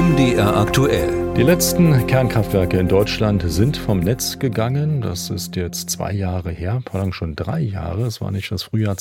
MDR aktuell. Die letzten Kernkraftwerke in Deutschland sind vom Netz gegangen. Das ist jetzt 2 Jahre her, schon 3 Jahre. Es war nicht das Frühjahr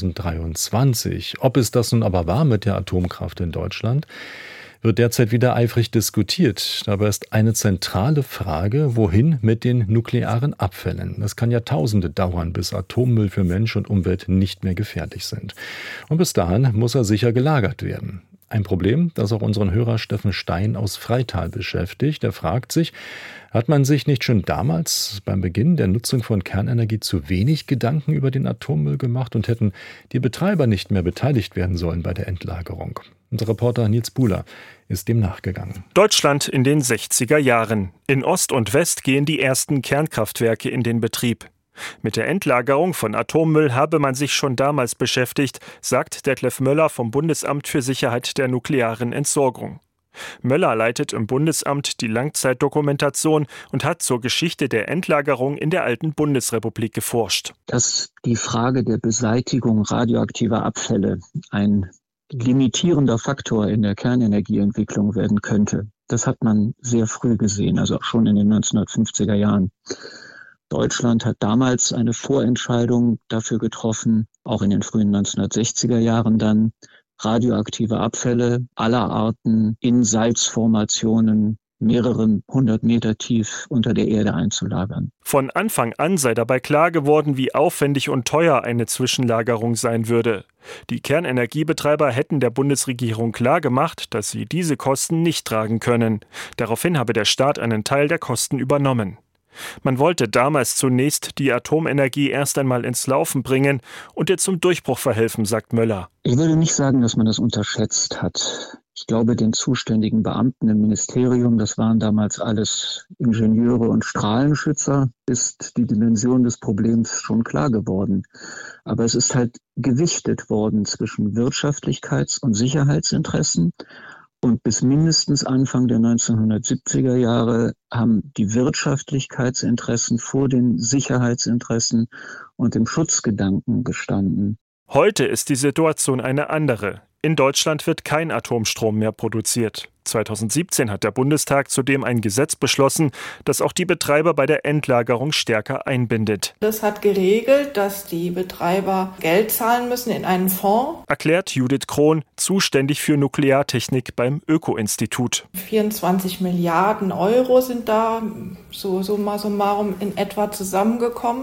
2023. Ob es das nun aber war mit der Atomkraft in Deutschland, wird derzeit wieder eifrig diskutiert. Dabei ist eine zentrale Frage, wohin mit den nuklearen Abfällen? Es kann Jahrtausende dauern, bis Atommüll für Mensch und Umwelt nicht mehr gefährlich sind. Und bis dahin muss er sicher gelagert werden. Ein Problem, das auch unseren Hörer Steffen Stein aus Freital beschäftigt. Er fragt sich, hat man sich nicht schon damals beim Beginn der Nutzung von Kernenergie zu wenig Gedanken über den Atommüll gemacht und hätten die Betreiber nicht mehr beteiligt werden sollen bei der Endlagerung? Unser Reporter Nils Buhler ist dem nachgegangen. Deutschland in den 60er Jahren. In Ost und West gehen die ersten Kernkraftwerke in den Betrieb. Mit der Endlagerung von Atommüll habe man sich schon damals beschäftigt, sagt Detlef Möller vom Bundesamt für Sicherheit der nuklearen Entsorgung. Möller leitet im Bundesamt die Langzeitdokumentation und hat zur Geschichte der Endlagerung in der alten Bundesrepublik geforscht. Dass die Frage der Beseitigung radioaktiver Abfälle ein limitierender Faktor in der Kernenergieentwicklung werden könnte, das hat man sehr früh gesehen, also auch schon in den 1950er Jahren. Deutschland hat damals eine Vorentscheidung dafür getroffen, auch in den frühen 1960er Jahren dann, radioaktive Abfälle aller Arten in Salzformationen mehrere 100 Meter tief unter der Erde einzulagern. Von Anfang an sei dabei klar geworden, wie aufwendig und teuer eine Zwischenlagerung sein würde. Die Kernenergiebetreiber hätten der Bundesregierung klargemacht, dass sie diese Kosten nicht tragen können. Daraufhin habe der Staat einen Teil der Kosten übernommen. Man wollte damals zunächst die Atomenergie erst einmal ins Laufen bringen und ihr zum Durchbruch verhelfen, sagt Möller. Ich würde nicht sagen, dass man das unterschätzt hat. Ich glaube, den zuständigen Beamten im Ministerium, das waren damals alles Ingenieure und Strahlenschützer, ist die Dimension des Problems schon klar geworden. Aber es ist halt gewichtet worden zwischen Wirtschaftlichkeits- und Sicherheitsinteressen. Und bis mindestens Anfang der 1970er Jahre haben die Wirtschaftlichkeitsinteressen vor den Sicherheitsinteressen und dem Schutzgedanken gestanden. Heute ist die Situation eine andere. In Deutschland wird kein Atomstrom mehr produziert. 2017 hat der Bundestag zudem ein Gesetz beschlossen, das auch die Betreiber bei der Endlagerung stärker einbindet. Das hat geregelt, dass die Betreiber Geld zahlen müssen in einen Fonds, erklärt Judith Krohn, zuständig für Nukleartechnik beim Öko-Institut. 24 Milliarden Euro sind da so summa summarum in etwa zusammengekommen.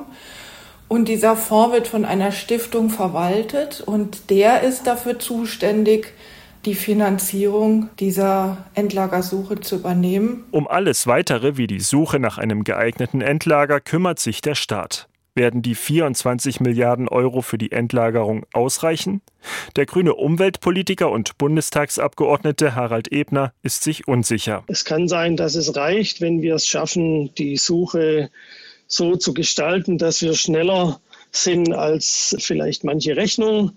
Und dieser Fonds wird von einer Stiftung verwaltet und der ist dafür zuständig, die Finanzierung dieser Endlagersuche zu übernehmen. Um alles Weitere wie die Suche nach einem geeigneten Endlager kümmert sich der Staat. Werden die 24 Milliarden Euro für die Endlagerung ausreichen? Der grüne Umweltpolitiker und Bundestagsabgeordnete Harald Ebner ist sich unsicher. Es kann sein, dass es reicht, wenn wir es schaffen, die Suche so zu gestalten, dass wir schneller sind, als vielleicht manche Rechnung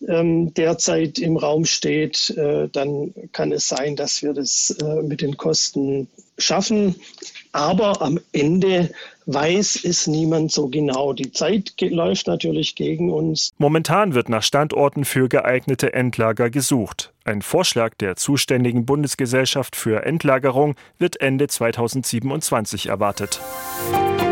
derzeit im Raum steht. Dann kann es sein, dass wir das mit den Kosten schaffen. Aber am Ende weiß es niemand so genau. Die Zeit läuft natürlich gegen uns. Momentan wird nach Standorten für geeignete Endlager gesucht. Ein Vorschlag der zuständigen Bundesgesellschaft für Endlagerung wird Ende 2027 erwartet.